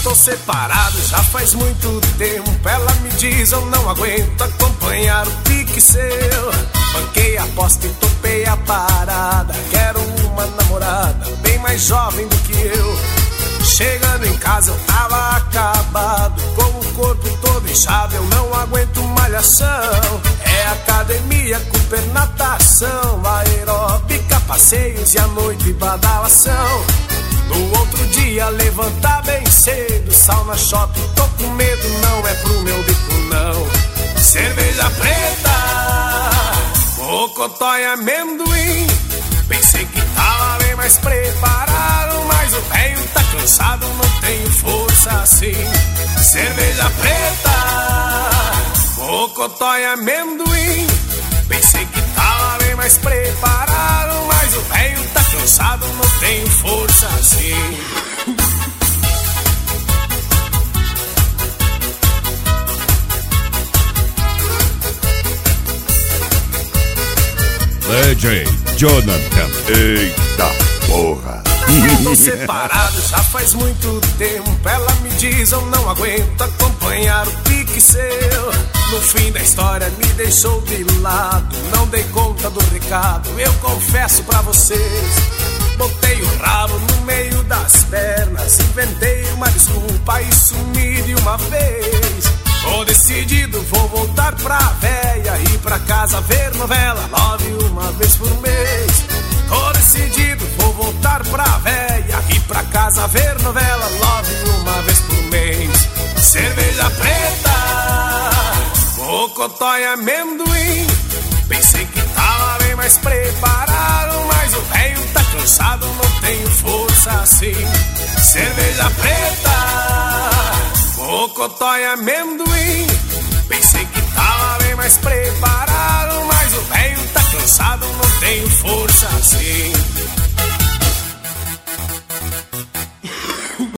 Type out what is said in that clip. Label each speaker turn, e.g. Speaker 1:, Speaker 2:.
Speaker 1: tô separado já faz muito tempo. Ela me diz eu não aguento acompanhar o pique seu. Banquei a aposta e topei a parada. Quero uma namorada bem mais jovem do que eu. Chegando em casa eu tava acabado, com o corpo todo inchado, eu não aguento malhação. É academia, Cooper, natação, aeróbica, passeios e à noite badalação. No outro dia levantar bem cedo, sauna, shopping, tô com medo, não é pro meu bico não. Cerveja preta, mocotó e amendoim. Pensei que tava bem mais preparado, mas o velho tá cansado, não tenho força assim. Cerveja preta, mocotó e amendoim. Pensei que tava bem mais preparado, mas o velho tá cansado, não tenho força assim.
Speaker 2: DJ Jonathan. Eita porra.
Speaker 1: Tô separado já faz muito tempo. Ela me diz eu não aguento acompanhar o pique seu. No fim da história me deixou de lado, não dei conta do recado, eu confesso pra vocês. Botei o rabo no meio das pernas, inventei uma desculpa e sumi de uma vez. Tô decidido, vou voltar pra véia, ir pra casa ver novela, Love uma vez por mês. Tô decidido, vou voltar pra véia, ir pra casa ver novela, Love uma vez por mês. Cerveja preta, mocotó e amendoim. Pensei que tava bem mais preparado, mas o velho tá cansado, não tenho força assim. Cerveja preta, mocotó e amendoim. Pensei que tava bem mais preparado, mas o velho tá cansado, não tenho força assim.